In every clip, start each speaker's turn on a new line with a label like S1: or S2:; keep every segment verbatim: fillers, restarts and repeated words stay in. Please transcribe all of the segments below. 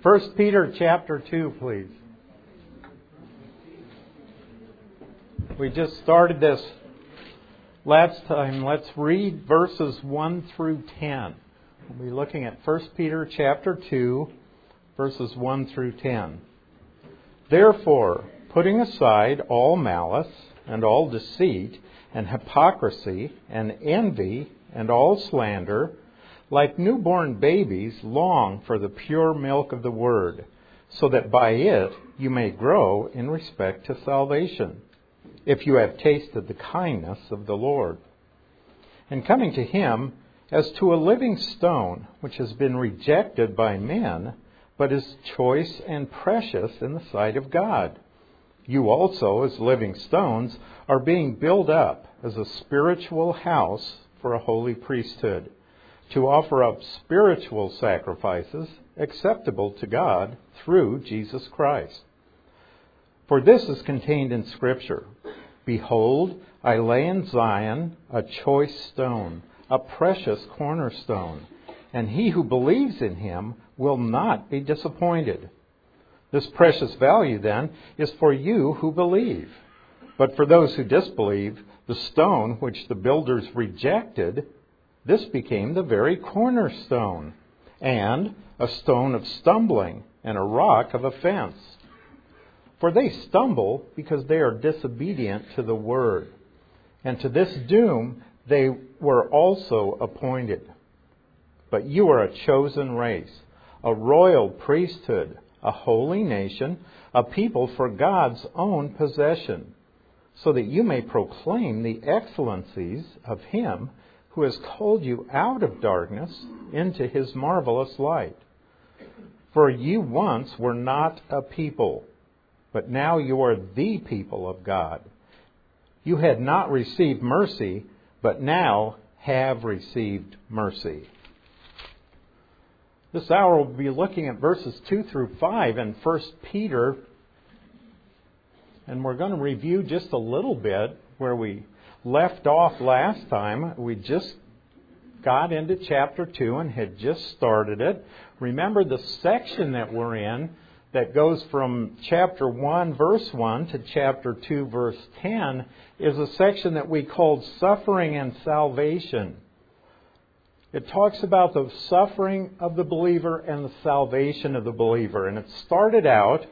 S1: First Peter chapter two, please. We just started this last time. Let's read verses one through ten. We'll be looking at First Peter chapter two, verses one through ten. Therefore, putting aside all malice and all deceit and hypocrisy and envy and all slander, like newborn babies, long for the pure milk of the Word, so that by it you may grow in respect to salvation, if you have tasted the kindness of the Lord. And coming to Him as to a living stone, which has been rejected by men, but is choice and precious in the sight of God. You also, as living stones, are being built up as a spiritual house for a holy priesthood, to offer up spiritual sacrifices acceptable to God through Jesus Christ. For this is contained in Scripture. Behold, I lay in Zion a choice stone, a precious cornerstone, and he who believes in Him will not be disappointed. This precious value, then, is for you who believe. But for those who disbelieve, the stone which the builders rejected, this became the very cornerstone, and a stone of stumbling and a rock of offense. For they stumble because they are disobedient to the word, and to this doom they were also appointed. But you are a chosen race, a royal priesthood, a holy nation, a people for God's own possession, so that you may proclaim the excellencies of Him who has called you out of darkness into His marvelous light. For you once were not a people, but now you are the people of God. You had not received mercy, but now have received mercy. This hour we'll be looking at verses two through five in First Peter, and we're going to review just a little bit where we left off last time. We just got into chapter two and had just started it. Remember, the section that we're in that goes from chapter one, verse one to chapter two, verse ten is a section that we called Suffering and Salvation. It talks about the suffering of the believer and the salvation of the believer. And it started out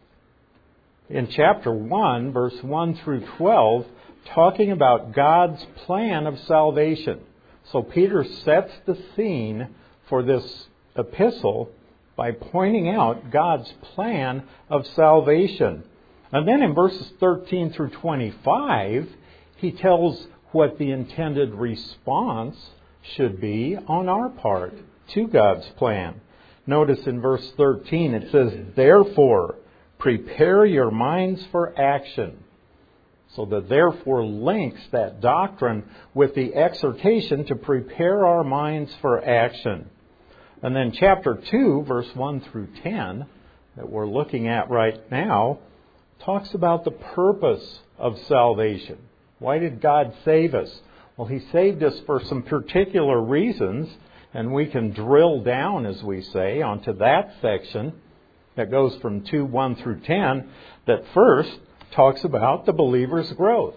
S1: in chapter one, verse one through twelve, talking about God's plan of salvation. So Peter sets the scene for this epistle by pointing out God's plan of salvation. And then in verses thirteen through twenty-five, he tells what the intended response should be on our part to God's plan. Notice in verse thirteen it says, therefore, prepare your minds for action. So the therefore links that doctrine with the exhortation to prepare our minds for action. And then chapter two, verse one through ten, that we're looking at right now, talks about the purpose of salvation. Why did God save us? Well, He saved us for some particular reasons, and we can drill down, as we say, onto that section that goes from two, one through ten, that first talks about the believer's growth.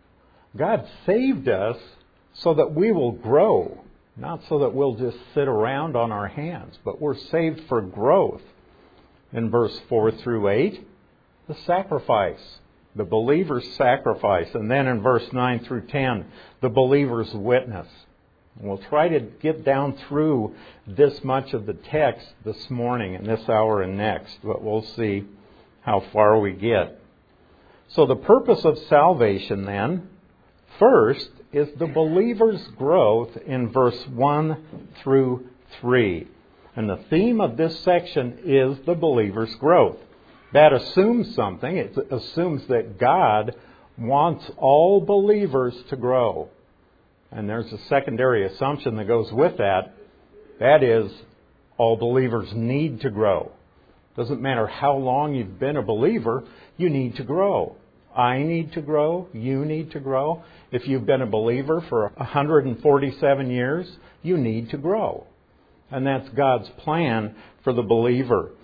S1: God saved us so that we will grow, not so that we'll just sit around on our hands, but we're saved for growth. In verse four through eight, the sacrifice, the believer's sacrifice. And then in verse nine through ten, the believer's witness. And we'll try to get down through this much of the text this morning and this hour and next, but we'll see how far we get. So the purpose of salvation then, first, is the believer's growth in verse one through three. And the theme of this section is the believer's growth. That assumes something. It assumes that God wants all believers to grow. And there's a secondary assumption that goes with that. That is, all believers need to grow. Doesn't matter how long you've been a believer, you need to grow. I need to grow. You need to grow. If you've been a believer for one hundred forty-seven years, you need to grow. And that's God's plan for the believer.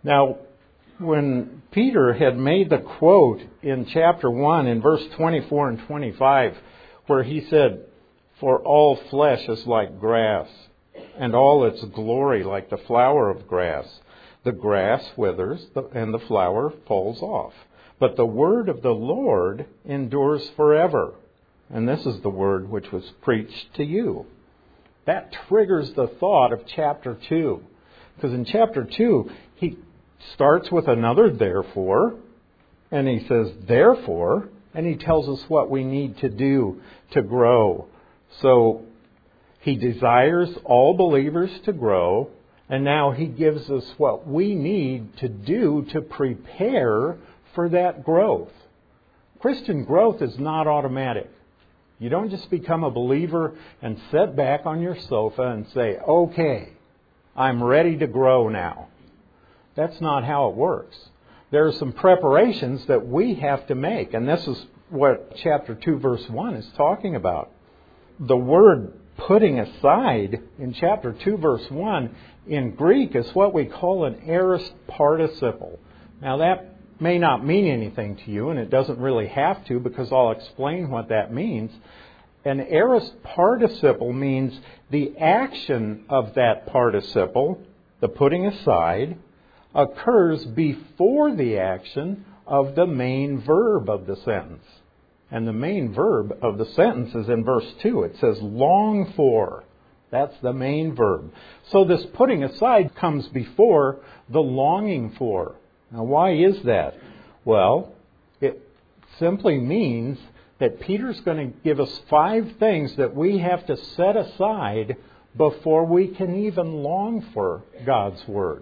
S1: Now, when Peter had made the quote in chapter one in verse twenty-four and twenty-five, where he said, "For all flesh is like grass, and all its glory like the flower of grass. The grass withers, and the flower falls off. But the word of the Lord endures forever." And this is the word which was preached to you. That triggers the thought of chapter two. Because in chapter two, he starts with another therefore, and he says therefore, and he tells us what we need to do to grow. So he desires all believers to grow, and now he gives us what we need to do to prepare for that growth. Christian growth is not automatic. You don't just become a believer and sit back on your sofa and say, "Okay, I'm ready to grow now." That's not how it works. There are some preparations that we have to make, and this is what chapter two, verse one is talking about. The word putting aside in chapter two, verse one, in Greek is what we call an aorist participle. Now that may not mean anything to you, and it doesn't really have to, because I'll explain what that means. An aorist participle means the action of that participle, the putting aside, occurs before the action of the main verb of the sentence. And the main verb of the sentence is in verse two. It says, long for. That's the main verb. So this putting aside comes before the longing for. Now, why is that? Well, it simply means that Peter's going to give us five things that we have to set aside before we can even long for God's Word.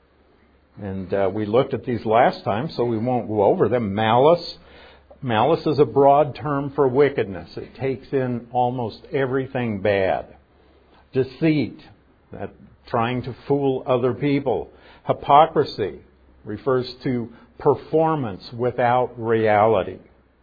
S1: And uh, we looked at these last time, so we won't go over them. Malice. Malice is a broad term for wickedness. It takes in almost everything bad. Deceit, that trying to fool other people. Hypocrisy refers to performance without reality.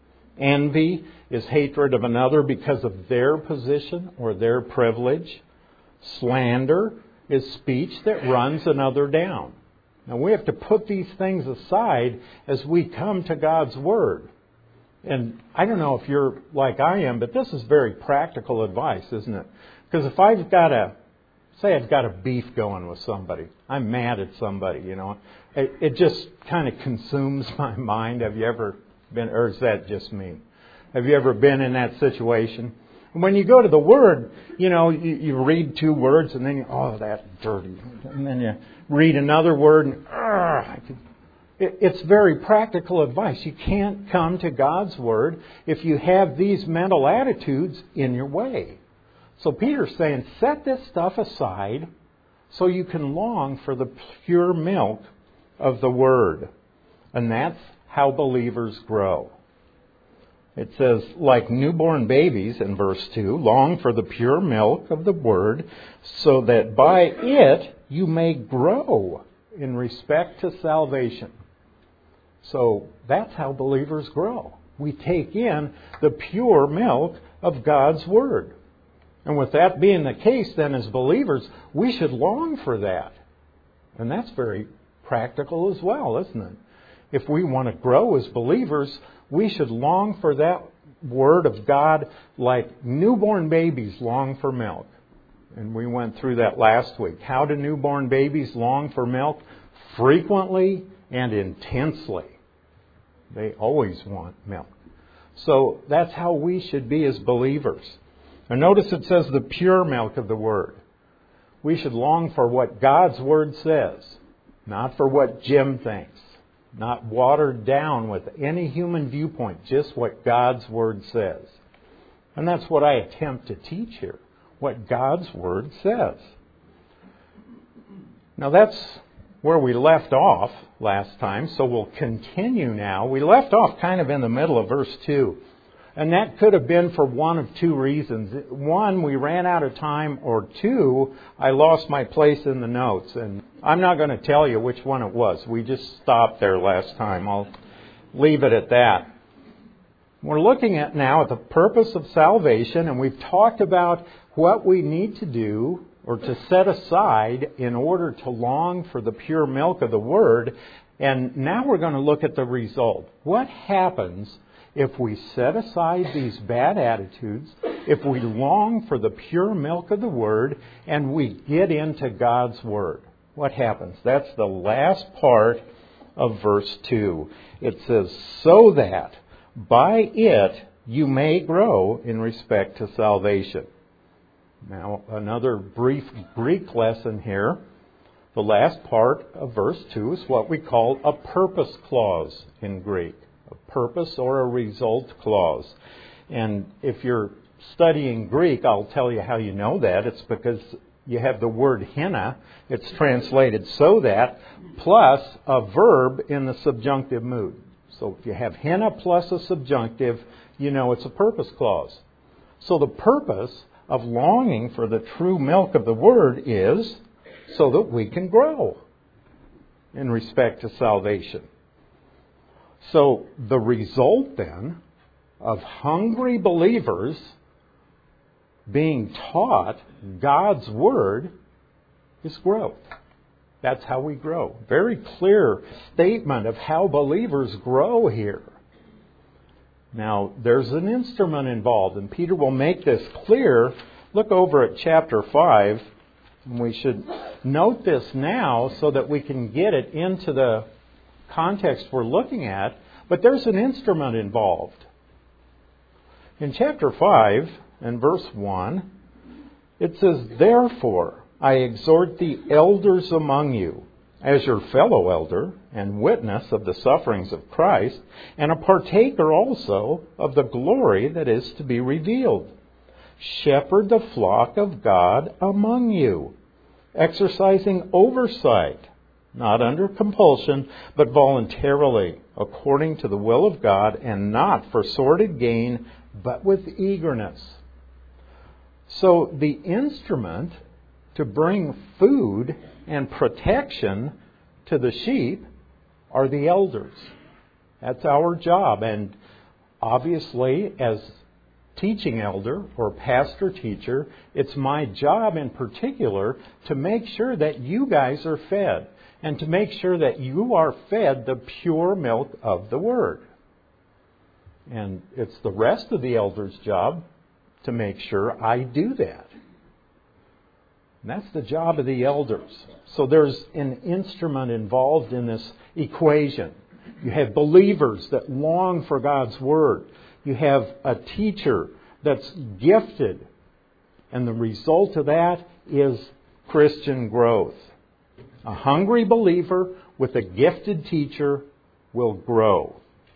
S1: Envy is hatred of another because of their position or their privilege. Slander is speech that runs another down. Now we have to put these things aside as we come to God's Word. And I don't know if you're like I am, but this is very practical advice, isn't it? Because if I've got a, say I've got a beef going with somebody, I'm mad at somebody, you know, it, it just kind of consumes my mind. Have you ever been, or is that just me? Have you ever been in that situation? When you go to the Word, you know, you, you read two words and then you, oh, that's dirty. And then you read another word and, I can, it, it's very practical advice. You can't come to God's Word if you have these mental attitudes in your way. So Peter's saying, set this stuff aside so you can long for the pure milk of the Word. And that's how believers grow. It says, like newborn babies in verse two, long for the pure milk of the Word, so that by it you may grow in respect to salvation. So that's how believers grow. We take in the pure milk of God's Word. And with that being the case, then as believers, we should long for that. And that's very practical as well, isn't it? If we want to grow as believers, we should long for that Word of God like newborn babies long for milk. And we went through that last week. How do newborn babies long for milk? Frequently and intensely. They always want milk. So that's how we should be as believers. Now notice it says the pure milk of the Word. We should long for what God's Word says, not for what Jim thinks. Not watered down with any human viewpoint, just what God's Word says. And that's what I attempt to teach here, what God's Word says. Now that's where we left off last time, so we'll continue now. We left off kind of in the middle of verse two. And that could have been for one of two reasons. One, we ran out of time, or two, I lost my place in the notes. And I'm not going to tell you which one it was. We just stopped there last time. I'll leave it at that. We're looking at now at the purpose of salvation, and we've talked about what we need to do or to set aside in order to long for the pure milk of the Word. And now we're going to look at the result. What happens if we set aside these bad attitudes, if we long for the pure milk of the Word, and we get into God's Word? What happens? That's the last part of verse two. It says, so that by it you may grow in respect to salvation. Now, another brief Greek lesson here. The last part of verse two is what we call a purpose clause in Greek. A purpose or a result clause. And if you're studying Greek, I'll tell you how you know that. It's because you have the word hina. It's translated so that, plus a verb in the subjunctive mood. So if you have hina plus a subjunctive, you know it's a purpose clause. So the purpose of longing for the true milk of the Word is so that we can grow in respect to salvation. So the result then of hungry believers being taught God's Word is growth. That's how we grow. Very clear statement of how believers grow here. Now, there's an instrument involved, and Peter will make this clear. Look over at chapter five. And we should note this now so that we can get it into the context we're looking at. But there's an instrument involved. In chapter five and verse one, it says, therefore, I exhort the elders among you, as your fellow elder and witness of the sufferings of Christ, and a partaker also of the glory that is to be revealed. Shepherd the flock of God among you, exercising oversight, not under compulsion, but voluntarily, according to the will of God, and not for sordid gain, but with eagerness. So the instrument to bring food and protection to the sheep are the elders. That's our job. And obviously, as teaching elder or pastor teacher, it's my job in particular to make sure that you guys are fed and to make sure that you are fed the pure milk of the Word. And it's the rest of the elder's job to make sure I do that. And that's the job of the elders. So there's an instrument involved in this equation. You have believers that long for God's Word. You have a teacher that's gifted. And the result of that is Christian growth. A hungry believer with a gifted teacher will grow.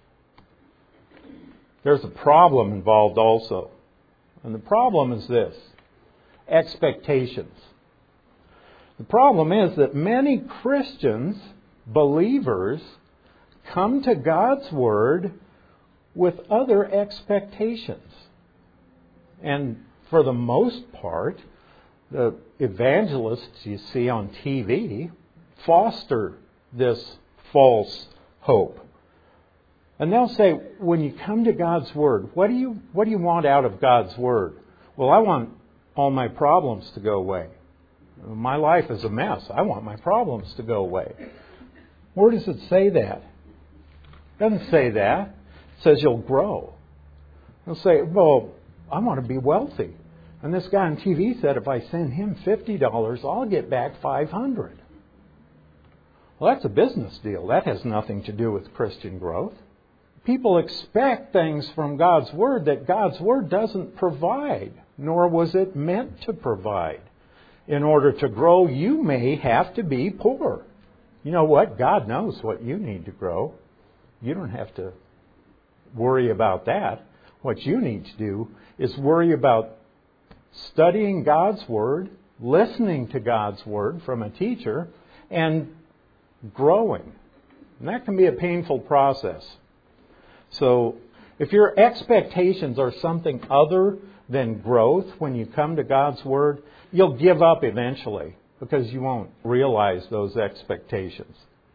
S1: There's a problem involved also. And the problem is this: expectations. The problem is that many Christians, believers, come to God's Word with other expectations. And for the most part, the evangelists you see on T V foster this false hope. And they'll say, when you come to God's Word, what do you what do you want out of God's Word? Well, I want all my problems to go away. My life is a mess. I want my problems to go away. Where does it say that? It doesn't say that. It says you'll grow. They'll say, well, I want to be wealthy. And this guy on T V said if I send him fifty dollars, I'll get back five hundred dollars. Well, that's a business deal. That has nothing to do with Christian growth. People expect things from God's Word that God's Word doesn't provide, nor was it meant to provide. In order to grow, you may have to be poor. You know what? God knows what you need to grow. You don't have to worry about that. What you need to do is worry about studying God's Word, listening to God's Word from a teacher, and growing. And that can be a painful process. So if your expectations are something other than growth when you come to God's Word, you'll give up eventually because you won't realize those expectations.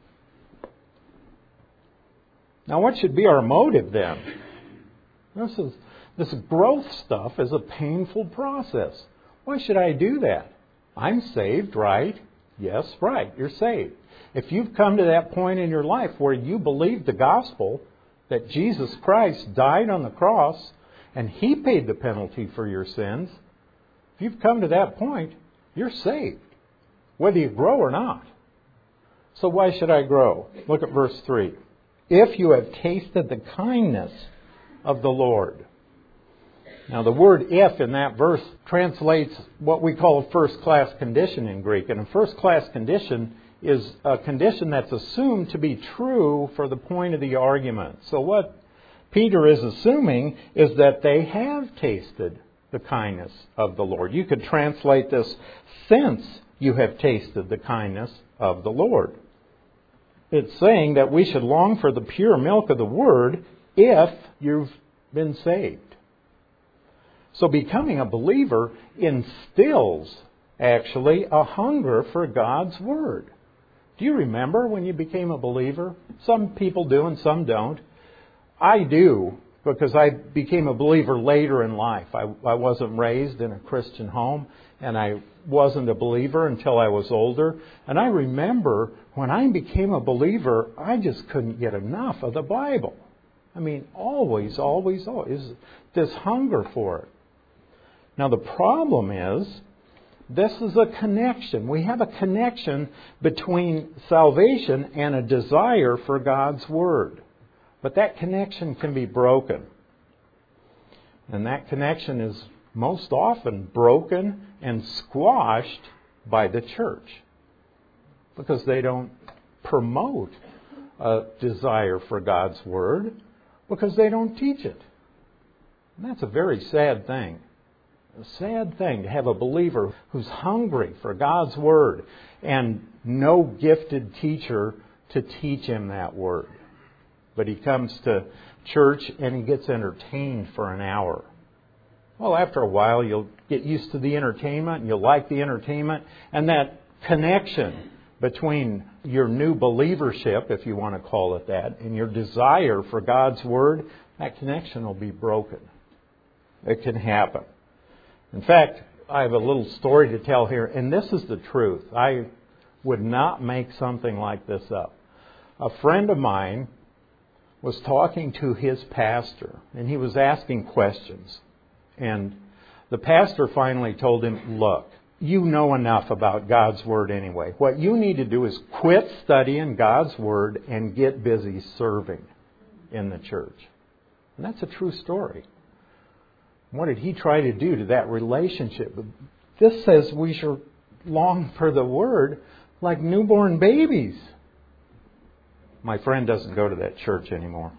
S1: Now, what should be our motive then? This is this growth stuff is a painful process. Why should I do that? I'm saved, right? Yes, right, you're saved. If you've come to that point in your life where you believe the gospel, that Jesus Christ died on the cross and He paid the penalty for your sins, if you've come to that point, you're saved, whether you grow or not. So why should I grow? Look at verse three. If you have tasted the kindness of the Lord. Now the word if in that verse translates what we call a first-class condition in Greek. And a first-class condition is a condition that's assumed to be true for the point of the argument. So what Peter is assuming is that they have tasted the kindness of the Lord. You could translate this, since you have tasted the kindness of the Lord. It's saying that we should long for the pure milk of the Word if you've been saved. So becoming a believer instills, actually, a hunger for God's Word. Do you remember when you became a believer? Some people do and some don't. I do, because I became a believer later in life. I, I wasn't raised in a Christian home, and I wasn't a believer until I was older. And I remember when I became a believer, I just couldn't get enough of the Bible. I mean, always, always, always, this hunger for it. Now the problem is, this is a connection. We have a connection between salvation and a desire for God's Word. But that connection can be broken. And that connection is most often broken and squashed by the church, because they don't promote a desire for God's Word, because they don't teach it. And that's a very sad thing. A sad thing to have a believer who's hungry for God's Word and no gifted teacher to teach him that Word. But he comes to church and he gets entertained for an hour. Well, after a while you'll get used to the entertainment and you'll like the entertainment, and that connection between your new believership, if you want to call it that, and your desire for God's Word, that connection will be broken. It can happen. In fact, I have a little story to tell here, and this is the truth. I would not make something like this up. A friend of mine was talking to his pastor, and he was asking questions. And the pastor finally told him, look, you know enough about God's Word anyway. What you need to do is quit studying God's Word and get busy serving in the church. And that's a true story. What did he try to do to that relationship? This says we should long for the Word like newborn babies. My friend doesn't go to that church anymore.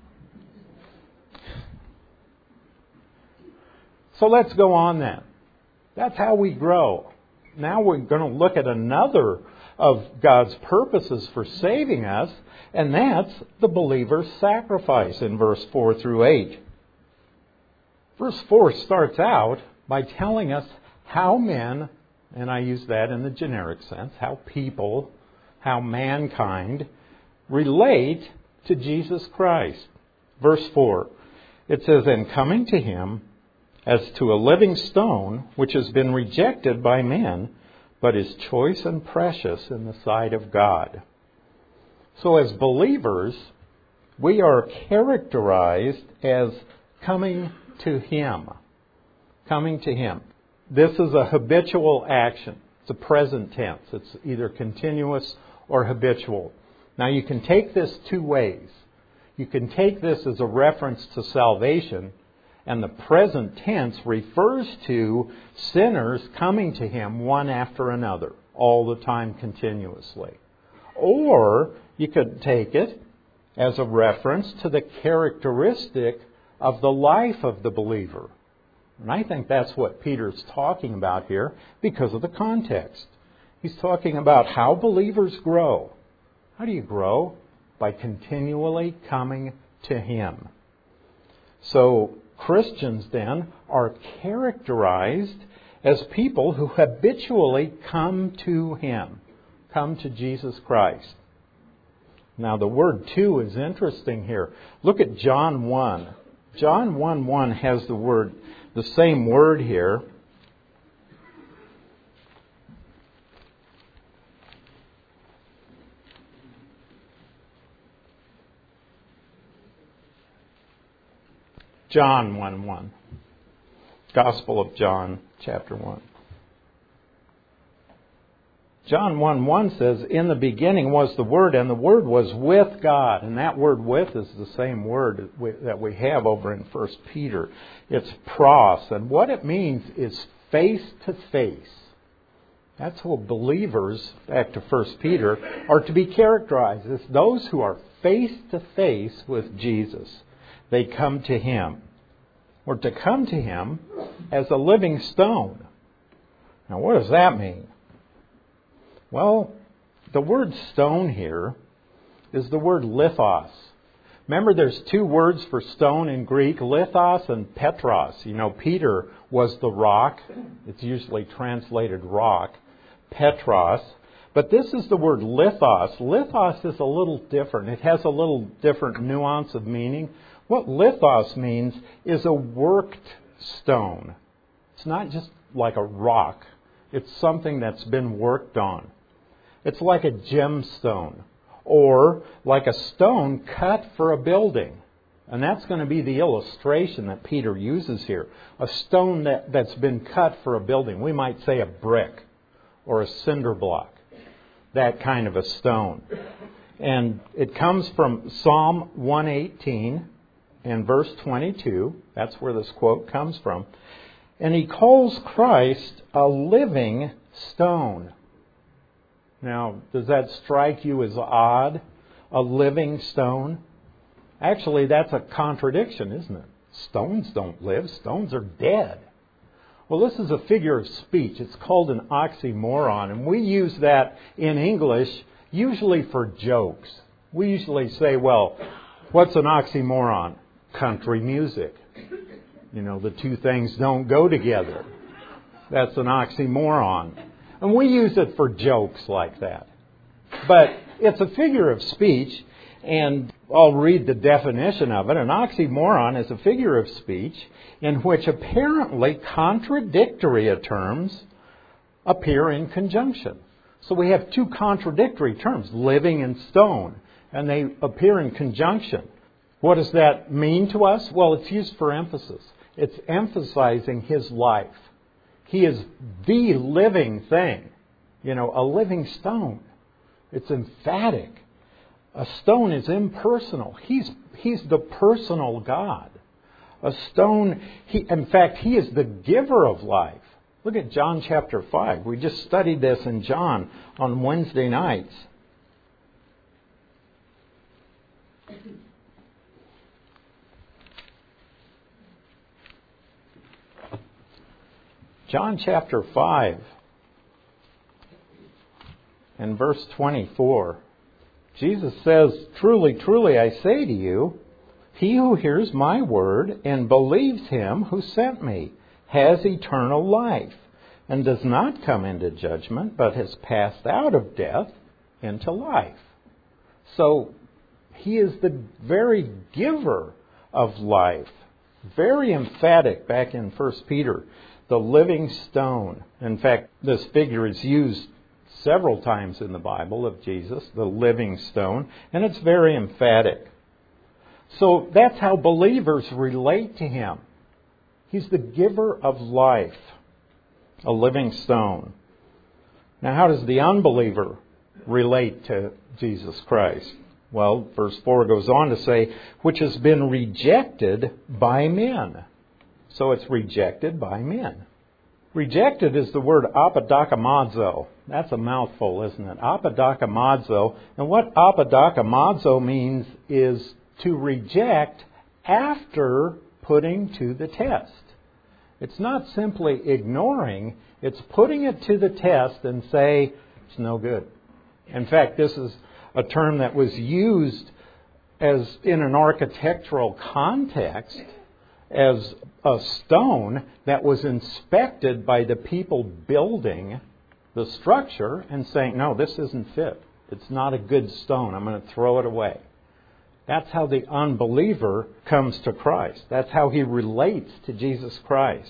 S1: So let's go on then. That's how we grow. Now we're going to look at another of God's purposes for saving us, and that's the believer's sacrifice in verse four through eight. Verse four starts out by telling us how men, and I use that in the generic sense, how people, how mankind relate to Jesus Christ. Verse four, it says, and coming to Him as to a living stone, which has been rejected by men, but is choice and precious in the sight of God. So as believers, we are characterized as coming to Him. Coming to Him. This is a habitual action. It's a present tense. It's either continuous or habitual. Now you can take this two ways. You can take this as a reference to salvation, and the present tense refers to sinners coming to Him one after another, all the time continuously. Or you could take it as a reference to the characteristic of the life of the believer. And I think that's what Peter's talking about here because of the context. He's talking about how believers grow. How do you grow? By continually coming to Him. So Christians then are characterized as people who habitually come to Him, come to Jesus Christ. Now the word "to" is interesting here. Look at John one. John one one has the word, the same word here. John one one. Gospel of John, chapter one. John one one says, "In the beginning was the Word, and the Word was with God." And that word "with" is the same word that we have over in First Peter. It's pros. And what it means is face to face. That's how believers, back to First Peter, are to be characterized as those who are face to face with Jesus. They come to Him. Or to come to Him as a living stone. Now, what does that mean? Well, the word stone here is the word lithos. Remember, there's two words for stone in Greek, lithos and petros. You know, Peter was the rock. It's usually translated rock. Petros. But this is the word lithos. Lithos is a little different. It has a little different nuance of meaning. What lithos means is a worked stone. It's not just like a rock. It's something that's been worked on. It's like a gemstone or like a stone cut for a building. And that's going to be the illustration that Peter uses here. A stone that, that's been cut for a building. We might say a brick or a cinder block. That kind of a stone. And it comes from Psalm one eighteen and verse twenty-two. That's where this quote comes from. And he calls Christ a living stone. Now, does that strike you as odd? A living stone? Actually, that's a contradiction, isn't it? Stones don't live. Stones are dead. Well, this is a figure of speech. It's called an oxymoron. And we use that in English usually for jokes. We usually say, well, what's an oxymoron? Country music. You know, the two things don't go together. That's an oxymoron. And we use it for jokes like that. But it's a figure of speech, and I'll read the definition of it. An oxymoron is a figure of speech in which apparently contradictory terms appear in conjunction. So we have two contradictory terms, living and stone, and they appear in conjunction. What does that mean to us? Well, it's used for emphasis. It's emphasizing His life. He is the living thing. You know, a living stone. It's emphatic. A stone is impersonal. He's, he's the personal God. A stone, he, in fact, He is the giver of life. Look at John chapter five. We just studied this in John on Wednesday nights. John chapter five and verse twenty-four. Jesus says, "Truly, truly, I say to you, he who hears my word and believes Him who sent me has eternal life and does not come into judgment, but has passed out of death into life." So, He is the very giver of life. Very emphatic back in First Peter. The living stone. In fact, this figure is used several times in the Bible of Jesus, the living stone, and it's very emphatic. So that's how believers relate to Him. He's the giver of life, a living stone. Now, how does the unbeliever relate to Jesus Christ? Well, verse four goes on to say, which has been rejected by men. So it's rejected by men. Rejected is the word apodokomazo. That's a mouthful, isn't it? Apodokomazo. And what apodokomazo means is to reject after putting to the test. It's not simply ignoring. It's putting it to the test and say, it's no good. In fact, this is a term that was used as in an architectural context as a stone that was inspected by the people building the structure and saying, no, this isn't fit. It's not a good stone. I'm going to throw it away. That's how the unbeliever comes to Christ. That's how he relates to Jesus Christ.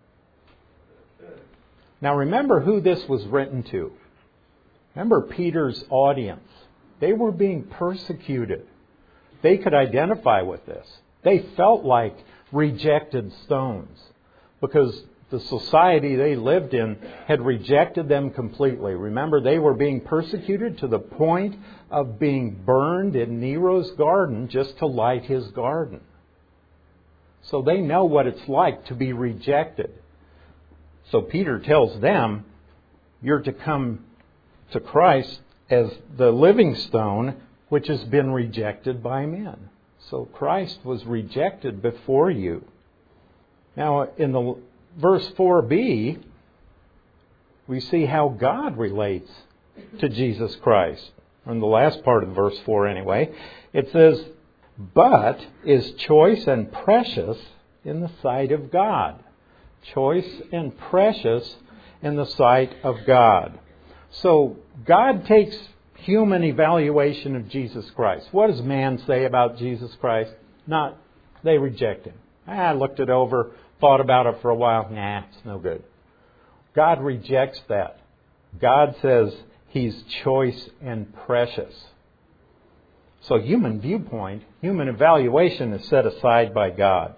S1: Now remember who this was written to. Remember Peter's audience. They were being persecuted. They could identify with this. They felt like rejected stones, because the society they lived in had rejected them completely. Remember, they were being persecuted to the point of being burned in Nero's garden just to light his garden. So they know what it's like to be rejected. So Peter tells them, you're to come to Christ as the living stone, which has been rejected by men. So Christ was rejected before you. Now, in the verse four b, we see how God relates to Jesus Christ. In the last part of verse four anyway, it says, but is choice and precious in the sight of God. Choice and precious in the sight of God. So God takes human evaluation of Jesus Christ. What does man say about Jesus Christ? Not, they reject him. I looked it over, thought about it for a while. Nah, it's no good. God rejects that. God says He's choice and precious. So human viewpoint, human evaluation is set aside by God.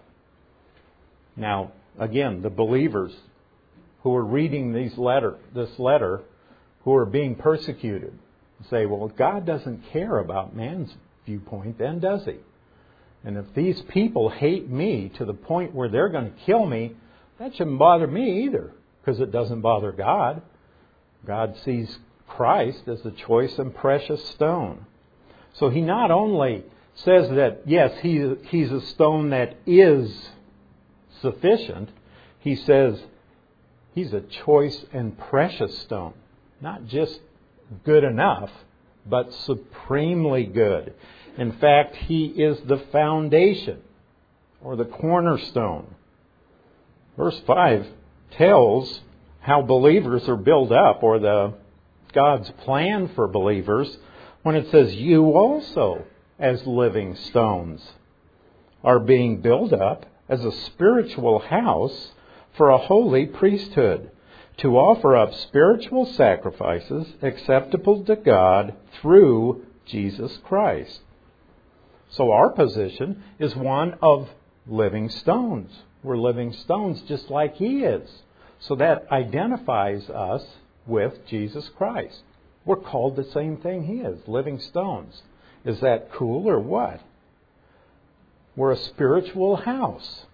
S1: Now, again, the believers who are reading these letter, this letter, who are being persecuted, say, well, God doesn't care about man's viewpoint, then does He? And if these people hate me to the point where they're going to kill me, that shouldn't bother me either, because it doesn't bother God. God sees Christ as the choice and precious stone. So He not only says that, yes, he, He's a stone that is sufficient, He says He's a choice and precious stone. Not just good enough, but supremely good. In fact, He is the foundation or the cornerstone. Verse five tells how believers are built up, or the God's plan for believers, when it says, you also, as living stones, are being built up as a spiritual house for a holy priesthood, to offer up spiritual sacrifices acceptable to God through Jesus Christ. So our position is one of living stones. We're living stones just like He is. So that identifies us with Jesus Christ. We're called the same thing He is, living stones. Is that cool or what? We're a spiritual house.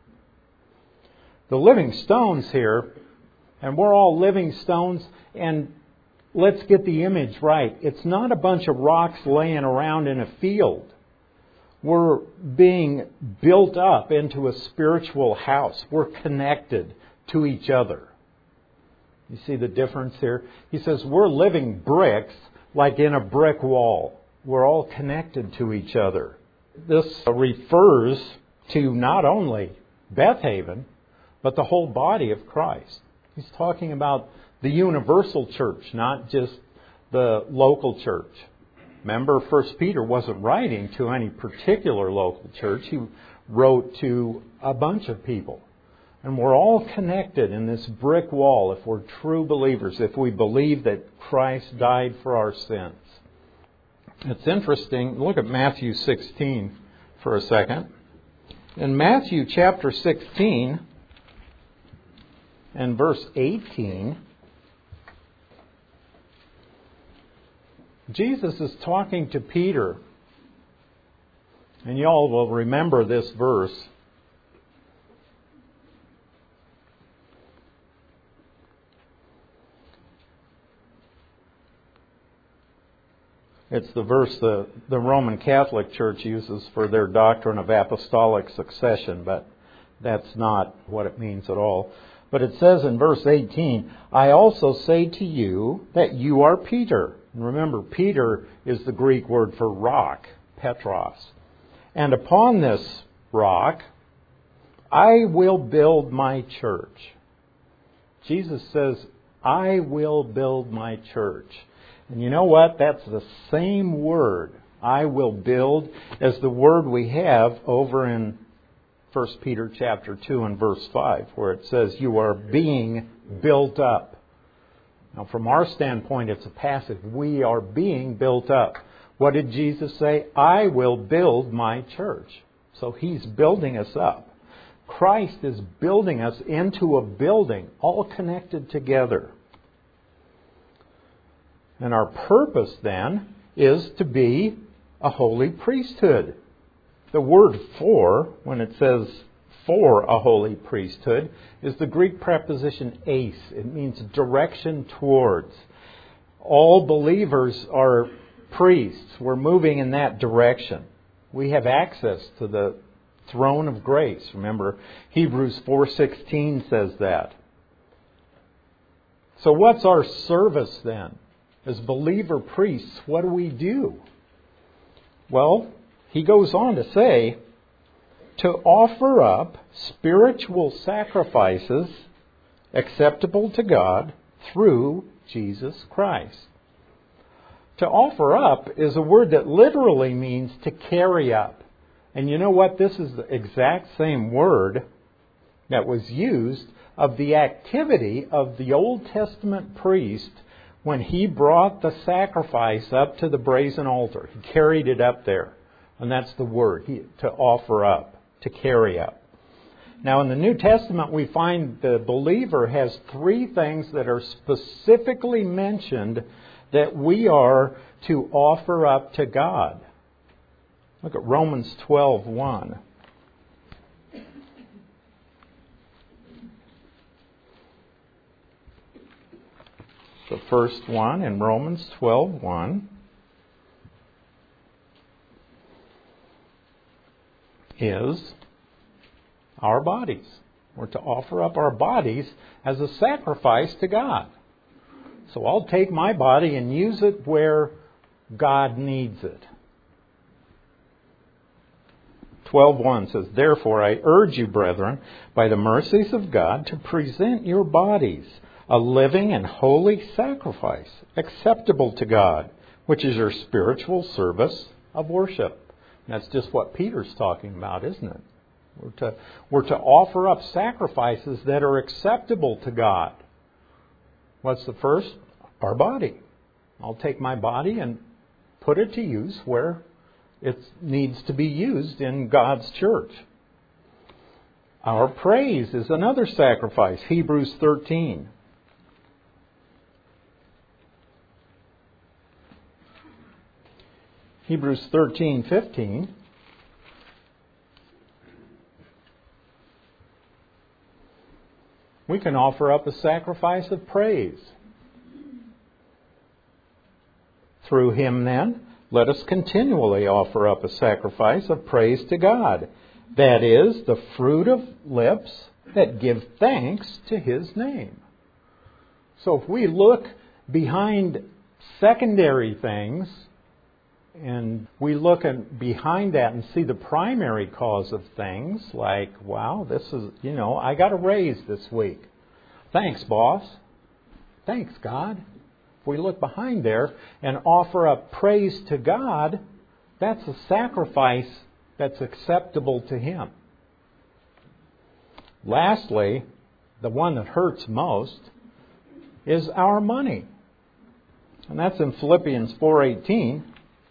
S1: The living stones here, and we're all living stones, and let's get the image right. It's not a bunch of rocks laying around in a field. We're being built up into a spiritual house. We're connected to each other. You see the difference here? He says we're living bricks like in a brick wall. We're all connected to each other. This refers to not only Beth Haven, but the whole body of Christ. He's talking about the universal church, not just the local church. Remember, First Peter wasn't writing to any particular local church. He wrote to a bunch of people. And we're all connected in this brick wall if we're true believers, if we believe that Christ died for our sins. It's interesting. Look at Matthew sixteen for a second. In Matthew chapter sixteen and verse eighteen, Jesus is talking to Peter. And you all will remember this verse. It's the verse the, the Roman Catholic Church uses for their doctrine of apostolic succession, but that's not what it means at all. But it says in verse eighteen, I also say to you that you are Peter. And remember, Peter is the Greek word for rock, Petros. And upon this rock, I will build my church. Jesus says, I will build my church. And you know what? That's the same word, I will build, as the word we have over in First Peter chapter two and verse five, where it says you are being built up. Now, from our standpoint, it's a passive. We are being built up. What did Jesus say? I will build my church. So He's building us up. Christ is building us into a building, all connected together. And our purpose then is to be a holy priesthood. The word for, when it says for a holy priesthood, is the Greek preposition eis. It means direction towards. All believers are priests. We're moving in that direction. We have access to the throne of grace. Remember, Hebrews four sixteen says that. So what's our service then? As believer priests, what do we do? Well, he goes on to say, to offer up spiritual sacrifices acceptable to God through Jesus Christ. To offer up is a word that literally means to carry up. And you know what? This is the exact same word that was used of the activity of the Old Testament priest when he brought the sacrifice up to the brazen altar. He carried it up there. And that's the word, he, to offer up, to carry up. Now in the New Testament we find the believer has three things that are specifically mentioned that we are to offer up to God. Look at Romans twelve one. The first one in Romans twelve one is our bodies. We're to offer up our bodies as a sacrifice to God. So I'll take my body and use it where God needs it. twelve one says, therefore I urge you, brethren, by the mercies of God, to present your bodies a living and holy sacrifice, acceptable to God, which is your spiritual service of worship. And that's just what Peter's talking about, isn't it? We're to, we're to offer up sacrifices that are acceptable to God. What's the first? Our body. I'll take my body and put it to use where it needs to be used in God's church. Our praise is another sacrifice. Hebrews thirteen. Hebrews thirteen fifteen. We can offer up a sacrifice of praise. Through Him then, let us continually offer up a sacrifice of praise to God. That is, the fruit of lips that give thanks to His name. So if we look behind secondary things, and we look at behind that and see the primary cause of things, like, wow, this is, you know, I got a raise this week. Thanks, boss. Thanks, God. If we look behind there and offer up praise to God, that's a sacrifice that's acceptable to Him. Lastly, the one that hurts most is our money. And that's in Philippians four eighteen.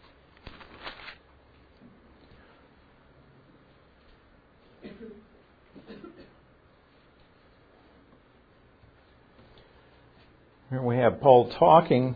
S1: Here we have Paul talking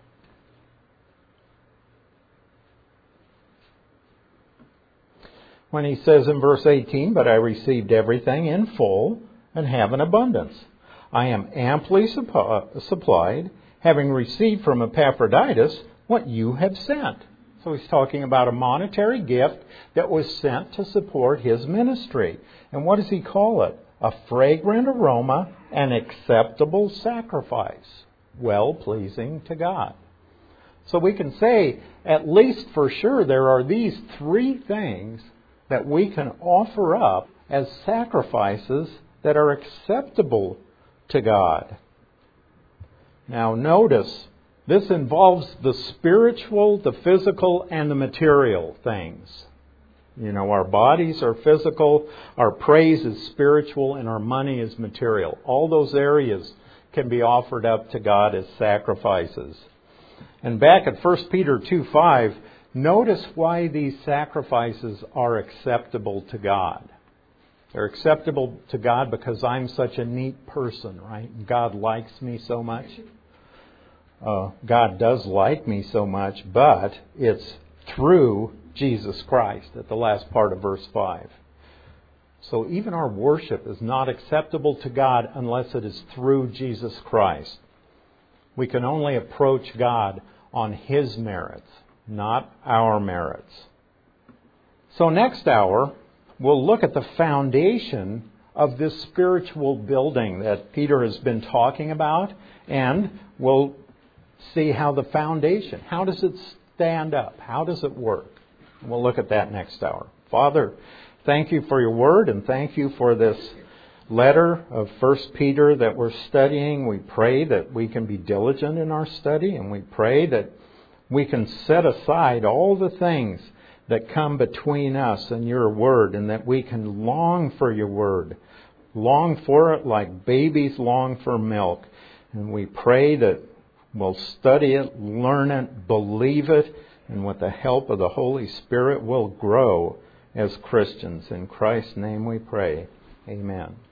S1: when he says in verse eighteen, but I received everything in full and have an abundance. I am amply supplied, having received from Epaphroditus what you have sent. So he's talking about a monetary gift that was sent to support his ministry. And what does he call it? A fragrant aroma, an acceptable sacrifice, well-pleasing to God. So we can say, at least for sure, there are these three things that we can offer up as sacrifices that are acceptable to God. Now notice, this involves the spiritual, the physical, and the material things. You know, our bodies are physical, our praise is spiritual, and our money is material. All those areas can be offered up to God as sacrifices. And back at First Peter two five, notice why these sacrifices are acceptable to God. They're acceptable to God because I'm such a neat person, right? God likes me so much. Uh, God does like me so much, but it's through Jesus Christ at the last part of verse five. So even our worship is not acceptable to God unless it is through Jesus Christ. We can only approach God on His merits, not our merits. So next hour, we'll look at the foundation of this spiritual building that Peter has been talking about, and we'll see how the foundation, how does it stand up? How does it work? And we'll look at that next hour. Father, thank you for your word, and thank you for this letter of First Peter that we're studying. We pray that we can be diligent in our study, and we pray that we can set aside all the things that come between us and your word, and that we can long for your word, long for it like babies long for milk. And we pray that we'll study it, learn it, believe it, and with the help of the Holy Spirit, we'll grow as Christians. In Christ's name we pray. Amen.